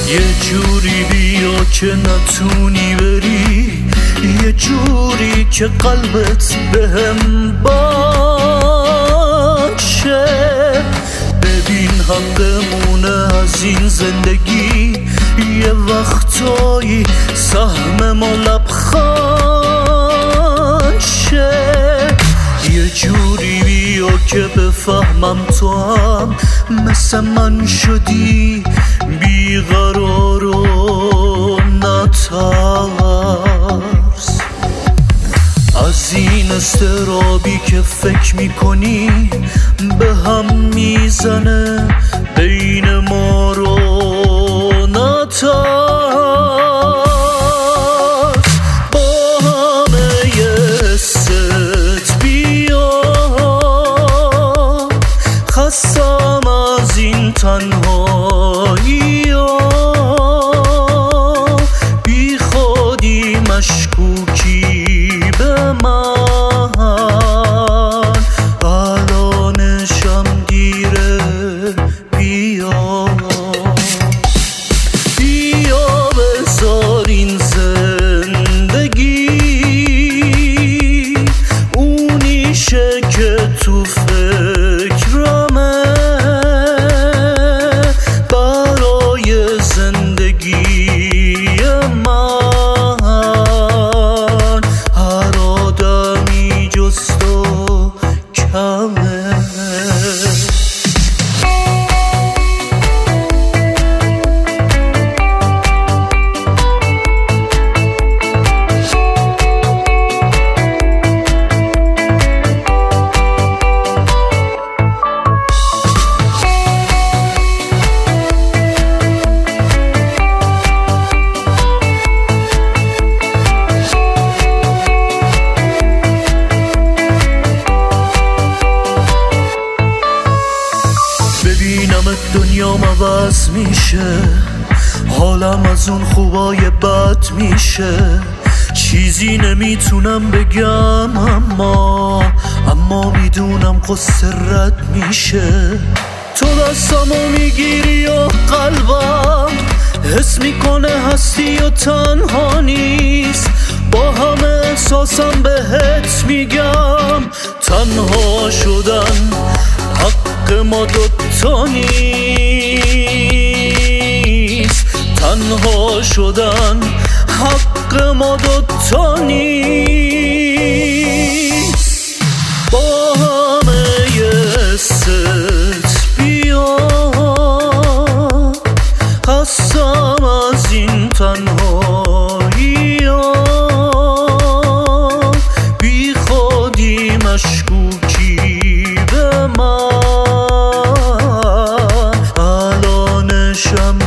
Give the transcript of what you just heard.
یه جوری بیا که نتونی بری، یه جوری که قلبت بهم باشه. ببین حقمونه از این زندگی، یه وقتایی سهم ما لبخند شه. یه جوری بیا که بفهمم تو هم مثل من شدی، بیقرار و نترس از این استرابی که فکر میکنی به هم میزنه بین ما رو. نترس با همه ست بیا، خستم از این تنهایی ها، بی خودی مشکوکی به من، الانشم دیره. بیا بیا بذار این زندگی اونیشه که تو فکرمه، برای زندگی من هر آدمی جز تو کمه. ببینمت دنیام عوض میشه، حالم از اون خوبای بد میشه. چیزی نمیتونم بگم اما میدونم قصه رد میشه. تو دستمو میگیری و قلبم حس میکنه هستی و تنها نیست. با همه احساسم بهت میگم تنها شدن حق ما دوتا نیست. تنها شدن حق ما دوتا نیست. با همه ست بیا، خستم از این تنهایی ها، بی خودی مشکوکی به من، الانشم